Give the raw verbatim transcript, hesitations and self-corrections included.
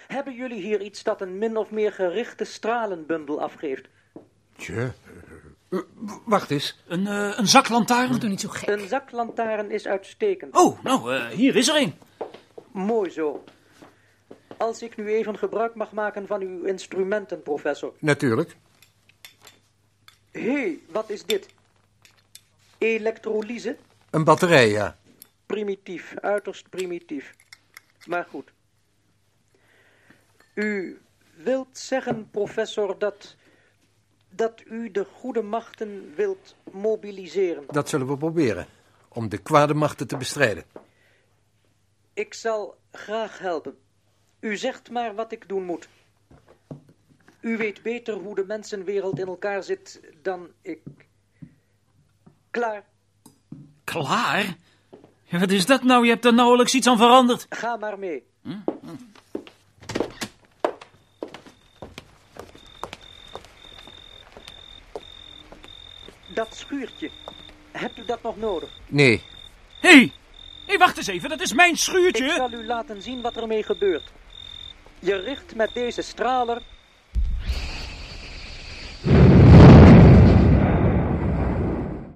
Hebben jullie hier iets dat een min of meer gerichte stralenbundel afgeeft? Tje, uh, wacht eens. Een, uh, een zaklantaarn? Doe niet zo gek. Een zaklantaarn is uitstekend. Oh, nou, uh, hier is er een. Mooi zo. Als ik nu even gebruik mag maken van uw instrumenten, professor. Natuurlijk. Hé, hey, wat is dit? Elektrolyse? Een batterij, ja. Primitief, uiterst primitief. Maar goed. U wilt zeggen, professor, dat, dat u de goede machten wilt mobiliseren. Dat zullen we proberen, om de kwade machten te bestrijden. Ik zal graag helpen. U zegt maar wat ik doen moet. U weet beter hoe de mensenwereld in elkaar zit dan ik. Klaar. Klaar? Ja, wat is dat nou? Je hebt er nauwelijks iets aan veranderd. Ga maar mee. Hm? Hm. Dat schuurtje. Hebt u dat nog nodig? Nee. Hé, hey. hey, wacht eens even. Dat is mijn schuurtje. Ik zal u laten zien wat ermee gebeurt. Je richt met deze straler